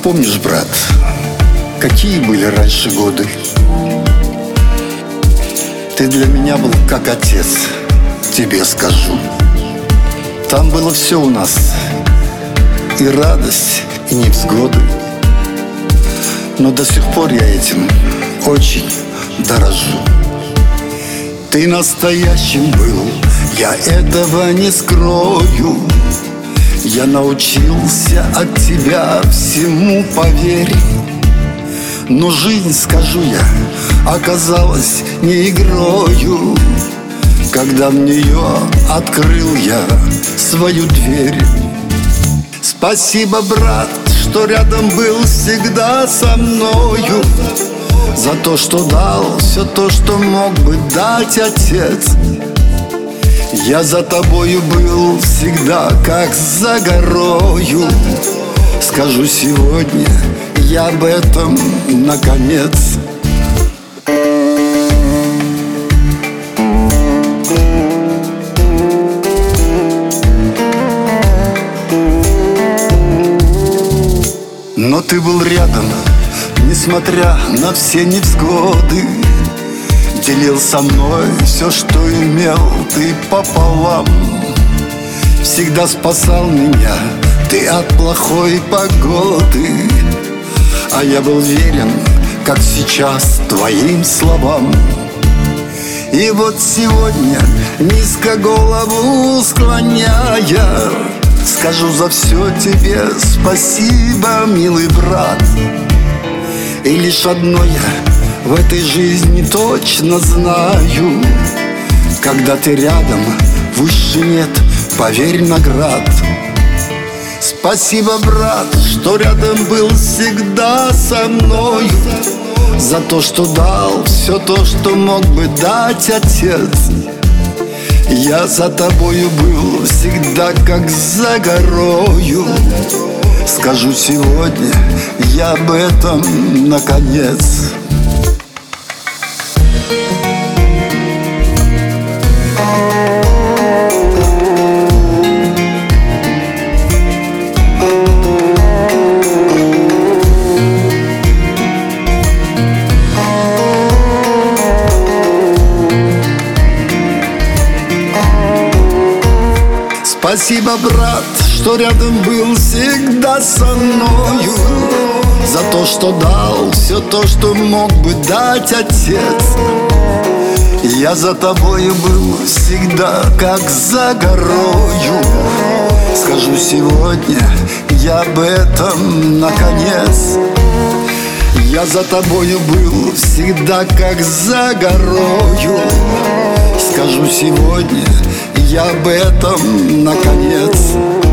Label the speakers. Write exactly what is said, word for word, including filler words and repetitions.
Speaker 1: Помнишь, брат, какие были раньше годы? Ты для меня был как отец, тебе скажу. Там было все у нас, и радость, и невзгоды. Но до сих пор я этим очень дорожу. Ты настоящим был, я этого не скрою. Я научился от тебя всему, поверь. Но жизнь, скажу я, оказалась не игрою, когда в нее открыл я свою дверь. Спасибо, брат, что рядом был всегда со мною, за то, что дал все то, что мог бы дать отец. Я за тобою был всегда как за горою. Скажу сегодня я об этом наконец. Но ты был рядом, несмотря на все невзгоды. Делил со мной все, что имел ты пополам. Всегда спасал меня ты от плохой погоды. А я был верен, как сейчас, твоим словам. И вот сегодня, низко голову склоняя, скажу за все тебе спасибо, милый брат. И лишь одно я в этой жизни точно знаю: когда ты рядом, выше нет, поверь, наград. Спасибо, брат, что рядом был всегда со мною, за то, что дал все то, что мог бы дать отец. Я за тобою был всегда как за горою. Скажу сегодня я об этом наконец. Спасибо, брат, что рядом был всегда со мною, за то, что дал все то, что мог бы дать отец. Я за тобою был всегда как за горою. Скажу сегодня я об этом наконец. Я за тобою был всегда как за горою. Скажу сегодня я об этом наконец.